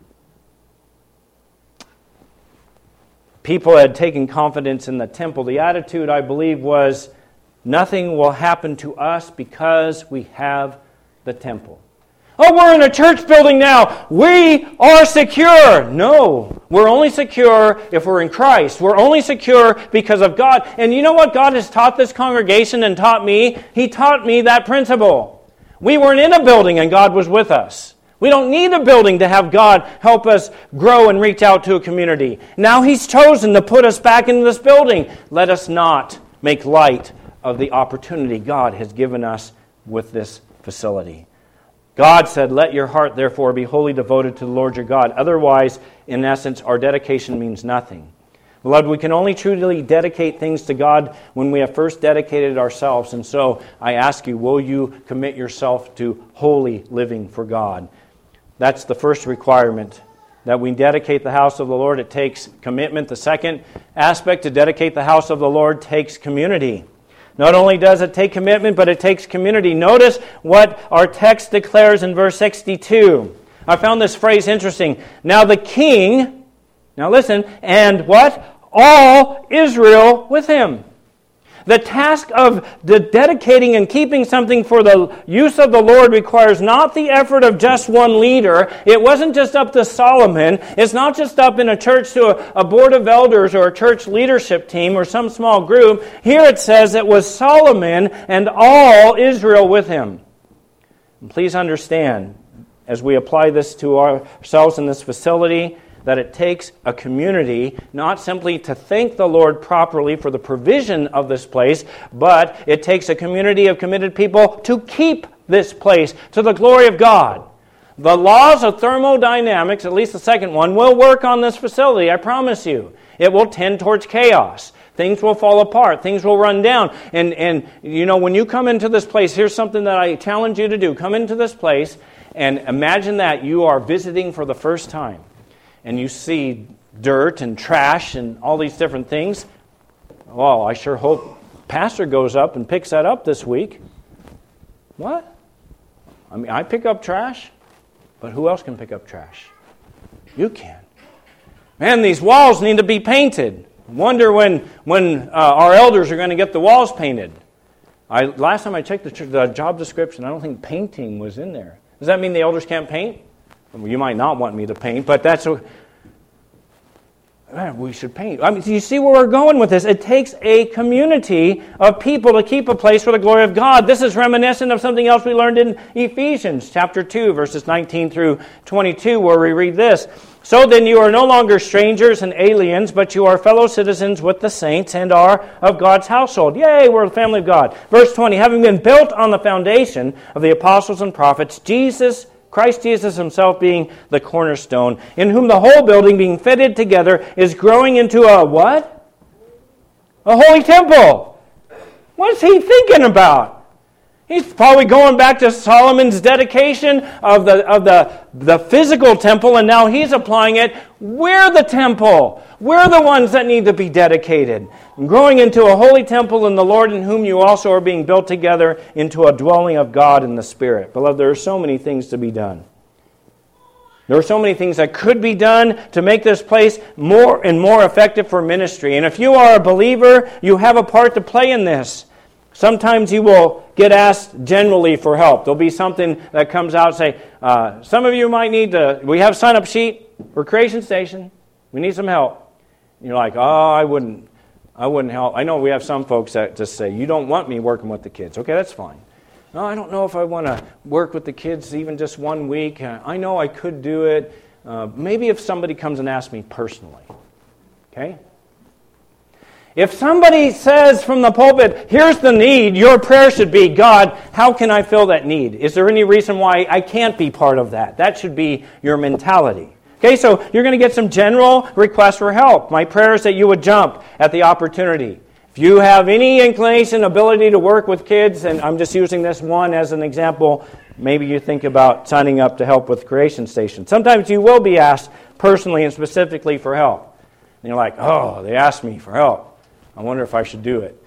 People had taken confidence in the temple. The attitude, I believe, was nothing will happen to us because we have the temple. Oh, we're in a church building now. We are secure. No, we're only secure if we're in Christ. We're only secure because of God. And you know what God has taught this congregation and taught me? He taught me that principle. We weren't in a building and God was with us. We don't need a building to have God help us grow and reach out to a community. Now He's chosen to put us back into this building. Let us not make light of the opportunity God has given us with this facility. God said, "Let your heart therefore be wholly devoted to the Lord your God." Otherwise, in essence, our dedication means nothing. Beloved, we can only truly dedicate things to God when we have first dedicated ourselves. And so I ask you, will you commit yourself to holy living for God? That's the first requirement, that we dedicate the house of the Lord. It takes commitment. The second aspect to dedicate the house of the Lord takes community. Not only does it take commitment, but it takes community. Notice what our text declares in verse 62. I found this phrase interesting. Now the king, now listen, and what? All Israel with him. The task of dedicating and keeping something for the use of the Lord requires not the effort of just one leader. It wasn't just up to Solomon. It's not just up in a church to a board of elders or a church leadership team or some small group. Here it says it was Solomon and all Israel with him. And please understand, as we apply this to ourselves in this facility, that it takes a community not simply to thank the Lord properly for the provision of this place, but it takes a community of committed people to keep this place to the glory of God. The laws of thermodynamics, at least the second one, will work on this facility, I promise you. It will tend towards chaos. Things will fall apart. Things will run down. And you know, when you come into this place, here's something that I challenge you to do. Come into this place and imagine that you are visiting for the first time. And you see dirt and trash and all these different things. Well, I sure hope Pastor goes up and picks that up this week. What? I mean, I pick up trash, but who else can pick up trash? You can. Man, these walls need to be painted. Wonder when our elders are going to get the walls painted. Last time I checked the job description, I don't think painting was in there. Does that mean the elders can't paint? Well, you might not want me to paint, but that's we should paint. I mean, do you see where we're going with this? It takes a community of people to keep a place for the glory of God. This is reminiscent of something else we learned in Ephesians chapter 2, verses 19 through 22, where we read this. So then you are no longer strangers and aliens, but you are fellow citizens with the saints and are of God's household. Yay, we're the family of God. Verse 20, having been built on the foundation of the apostles and prophets, Christ Jesus himself being the cornerstone, in whom the whole building being fitted together is growing into a what? A holy temple. What's he thinking about? He's probably going back to Solomon's dedication of the physical temple, and now he's applying it. We're the temple. We're the ones that need to be dedicated. Growing into a holy temple in the Lord, in whom you also are being built together into a dwelling of God in the Spirit. Beloved, there are so many things to be done. There are so many things that could be done to make this place more and more effective for ministry. And if you are a believer, you have a part to play in this. Sometimes you will get asked generally for help. There'll be something that comes out and say, some of you might need to, we have a sign-up sheet for Creation Station. We need some help. And you're like, oh, I wouldn't help. I know we have some folks that just say, you don't want me working with the kids. Okay, that's fine. No, I don't know if I want to work with the kids even just 1 week. I know I could do it. Maybe if somebody comes and asks me personally. Okay? If somebody says from the pulpit, here's the need, your prayer should be, God, how can I fill that need? Is there any reason why I can't be part of that? That should be your mentality. Okay, so you're going to get some general requests for help. My prayer is that you would jump at the opportunity. If you have any inclination, ability to work with kids, and I'm just using this one as an example, maybe you think about signing up to help with Creation Station. Sometimes you will be asked personally and specifically for help. And you're like, oh, they asked me for help. I wonder if I should do it.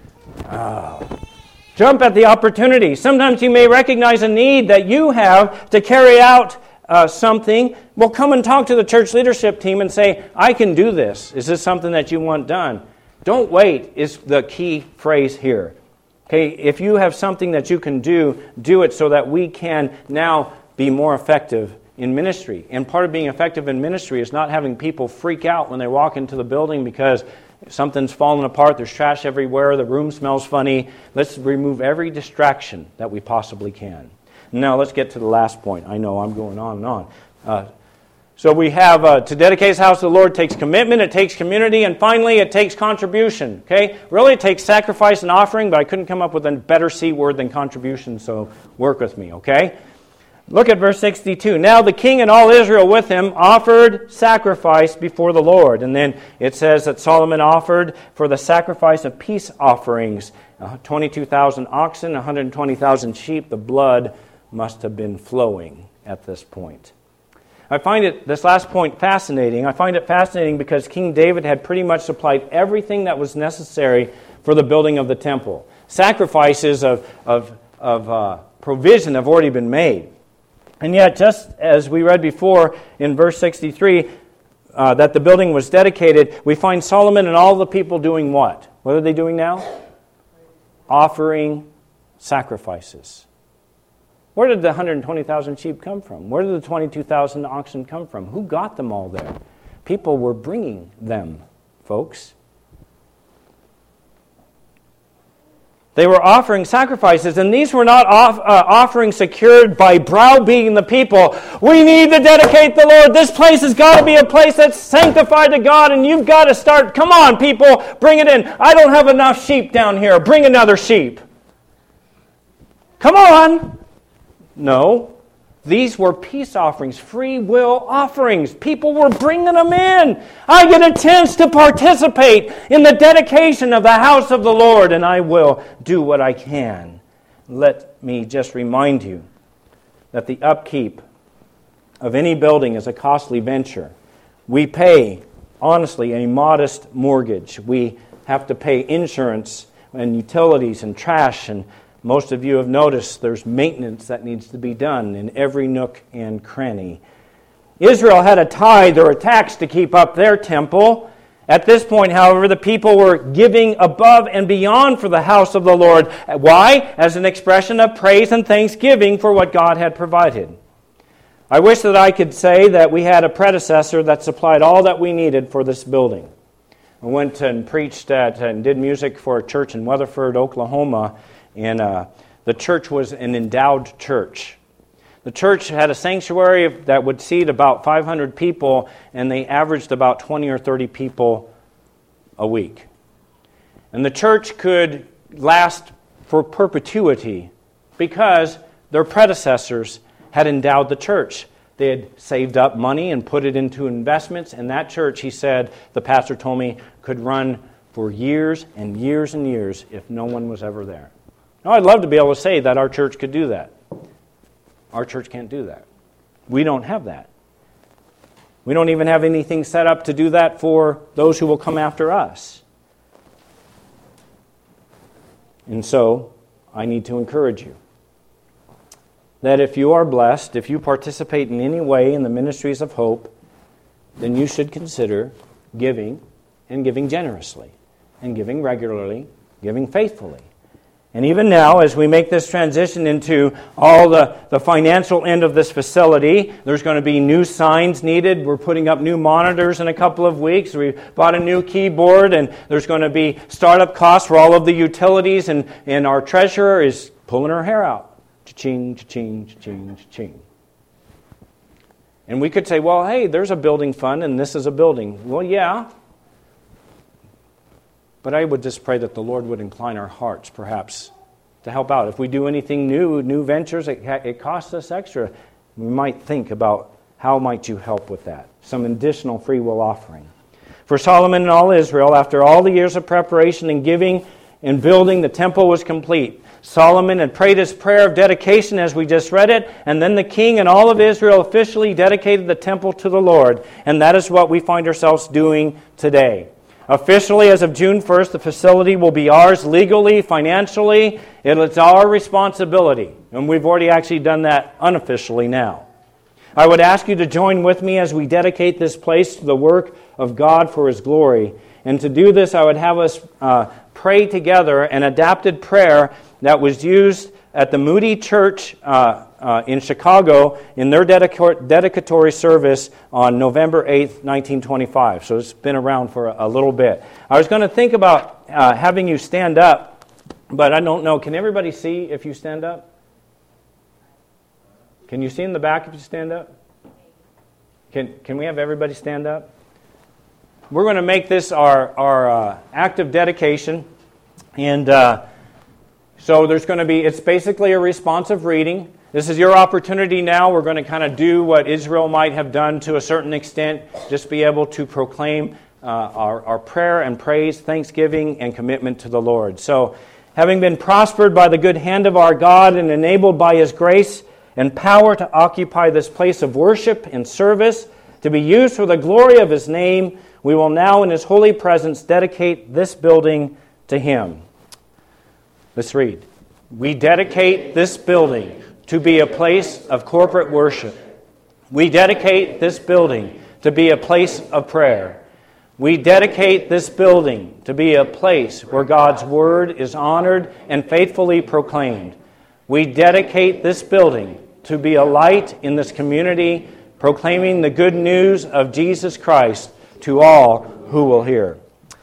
Jump at the opportunity. Sometimes you may recognize a need that you have to carry out something. Well, come and talk to the church leadership team and say, I can do this. Is this something that you want done? Don't wait is the key phrase here. Okay, if you have something that you can do, do it so that we can now be more effective in ministry. And part of being effective in ministry is not having people freak out when they walk into the building because something's fallen apart, there's trash everywhere, the room smells funny. Let's remove every distraction that we possibly can. Now let's get to the last point. I know I'm going on and on. So we have to dedicate His house to the Lord takes commitment, it takes community, and finally it takes contribution. Okay, really it takes sacrifice and offering, but I couldn't come up with a better C word than contribution, so work with me, okay? Look at verse 62. Now the king and all Israel with him offered sacrifice before the Lord. And then it says that Solomon offered for the sacrifice of peace offerings 22,000 oxen, 120,000 sheep. The blood must have been flowing at this point. I find this last point fascinating. I find it fascinating because King David had pretty much supplied everything that was necessary for the building of the temple. Sacrifices of provision have already been made. And yet, just as we read before in verse 63, that the building was dedicated, we find Solomon and all the people doing what? What are they doing now? Offering sacrifices. Where did the 120,000 sheep come from? Where did the 22,000 oxen come from? Who got them all there? People were bringing them, folks. They were offering sacrifices, and these were not offerings secured by browbeating the people. We need to dedicate the Lord. This place has got to be a place that's sanctified to God, and you've got to start. Come on, people, bring it in. I don't have enough sheep down here. Bring another sheep. Come on. No. These were peace offerings, free will offerings. People were bringing them in. I get a chance to participate in the dedication of the house of the Lord, and I will do what I can. Let me just remind you that the upkeep of any building is a costly venture. We pay, honestly, a modest mortgage. We have to pay insurance and utilities and trash, and most of you have noticed there's maintenance that needs to be done in every nook and cranny. Israel had a tithe or a tax to keep up their temple. At this point, however, the people were giving above and beyond for the house of the Lord. Why? As an expression of praise and thanksgiving for what God had provided. I wish that I could say that we had a predecessor that supplied all that we needed for this building. I went and preached and did music for a church in Weatherford, Oklahoma, and the church was an endowed church. The church had a sanctuary that would seat about 500 people, and they averaged about 20 or 30 people a week. And the church could last for perpetuity because their predecessors had endowed the church. They had saved up money and put it into investments, and that church, he said, the pastor told me, could run for years and years and years if no one was ever there. Now, I'd love to be able to say that our church could do that. Our church can't do that. We don't have that. We don't even have anything set up to do that for those who will come after us. And so, I need to encourage you that if you are blessed, if you participate in any way in the ministries of hope, then you should consider giving, and giving generously, and giving regularly, giving faithfully. And even now, as we make this transition into all the financial end of this facility, there's going to be new signs needed. We're putting up new monitors in a couple of weeks. We bought a new keyboard, and there's going to be startup costs for all of the utilities, and our treasurer is pulling her hair out. Cha-ching, cha-ching, cha-ching, cha-ching. And we could say, well, hey, there's a building fund, and this is a building. Well, yeah. But I would just pray that the Lord would incline our hearts, perhaps, to help out. If we do anything new ventures, it costs us extra. We might think about how might you help with that. Some additional free will offering. For Solomon and all Israel, after all the years of preparation and giving and building, the temple was complete. Solomon had prayed his prayer of dedication as we just read it, and then the king and all of Israel officially dedicated the temple to the Lord. And that is what we find ourselves doing today. Officially, as of June 1st, the facility will be ours legally, financially. It's our responsibility. And we've already actually done that unofficially now. I would ask you to join with me as we dedicate this place to the work of God for His glory. And to do this, I would have us pray together an adapted prayer that was used at the Moody Church in Chicago in their dedicatory service on November 8th, 1925. So it's been around for a little bit. I was going to think about having you stand up, but I don't know. Can everybody see if you stand up? Can you see in the back if you stand up? Can we have everybody stand up? We're going to make this our act of dedication. And so there's going to be, it's basically a responsive reading. This is your opportunity now. We're going to kind of do what Israel might have done to a certain extent, just be able to proclaim our prayer and praise, thanksgiving, and commitment to the Lord. So, having been prospered by the good hand of our God and enabled by His grace and power to occupy this place of worship and service, to be used for the glory of His name, we will now in His holy presence dedicate this building to Him. Let's read. We dedicate this building to be a place of corporate worship. We dedicate this building to be a place of prayer. We dedicate this building to be a place where God's Word is honored and faithfully proclaimed. We dedicate this building to be a light in this community, proclaiming the good news of Jesus Christ to all who will hear.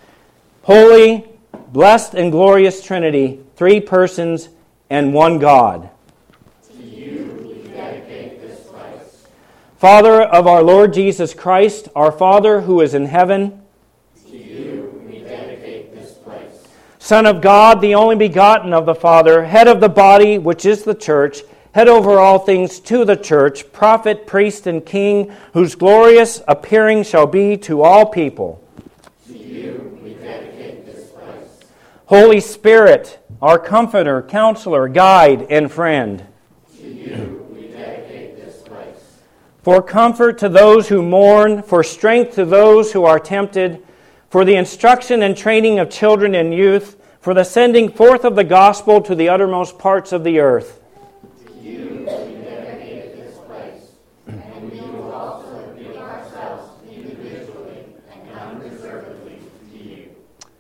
Holy, blessed, and glorious Trinity, three persons and one God. To you we dedicate this place. Father of our Lord Jesus Christ, our Father who is in heaven. To you we dedicate this place. Son of God, the only begotten of the Father, head of the body, which is the church, head over all things to the church, prophet, priest, and king, whose glorious appearing shall be to all people. To you we dedicate this place. Holy Spirit, our comforter, counselor, guide, and friend. To you we dedicate this place. For comfort to those who mourn, for strength to those who are tempted, for the instruction and training of children and youth, for the sending forth of the gospel to the uttermost parts of the earth. To you we dedicate this place, and we will also give ourselves individually and unreservedly to you.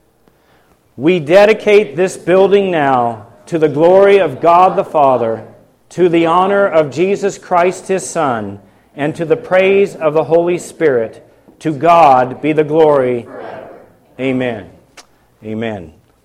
We dedicate this building now to the glory of God the Father, to the honor of Jesus Christ His Son, and to the praise of the Holy Spirit. To God be the glory. Forever. Amen. Amen.